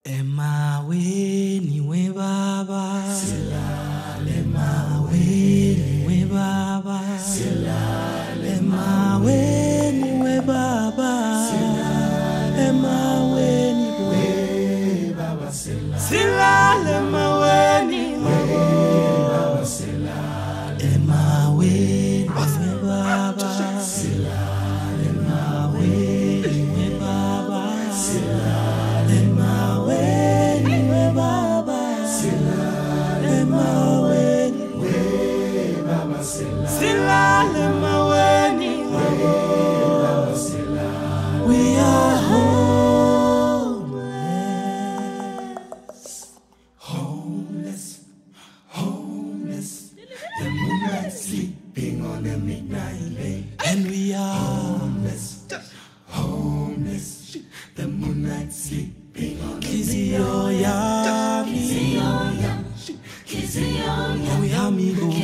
Emaweni we baba silale maweni we baba silale maweni we baba silale maweni we baba silale maweni we baba silale maweni we baba silale maweni we baba silale maweni we baba silale maweni we baba silale maweni we baba silale. We are homeless, homeless. The moonlight sleeping on the midnight lane, and we are homeless, homeless. The moonlight sleeping on the midnight lane. And we are me go.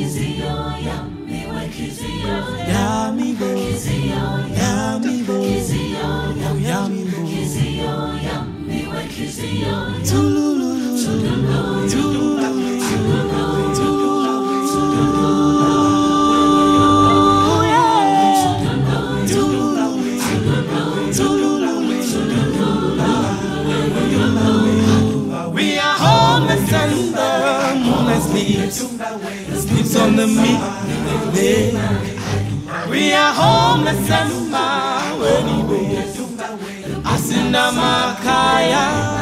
Yeah, me go. Yeah, me go. Yeah, me go. Tululu, we are homeless and the moonlight sleeps on the midnight lane. We are homeless and maweni we asinda makaya.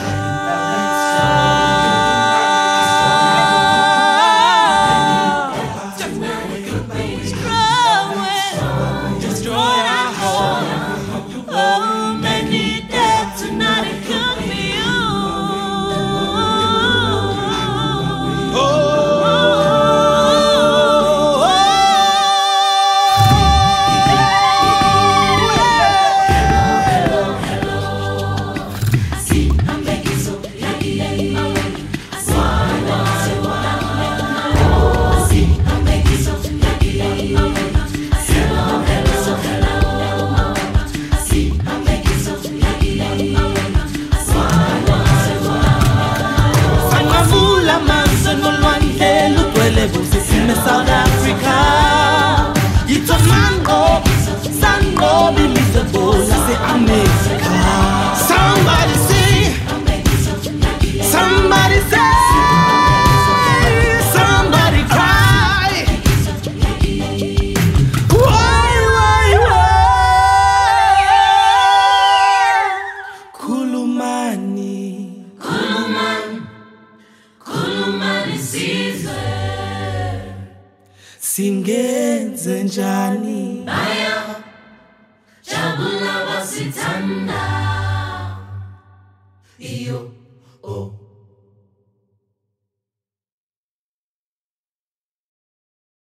South Africa, it's a mango, sango, be miserable. I say America. Somebody say, somebody say, somebody cry. Why? Kulumani, Kulumani season. Singenze njani baya jabula wasitanda iyo oh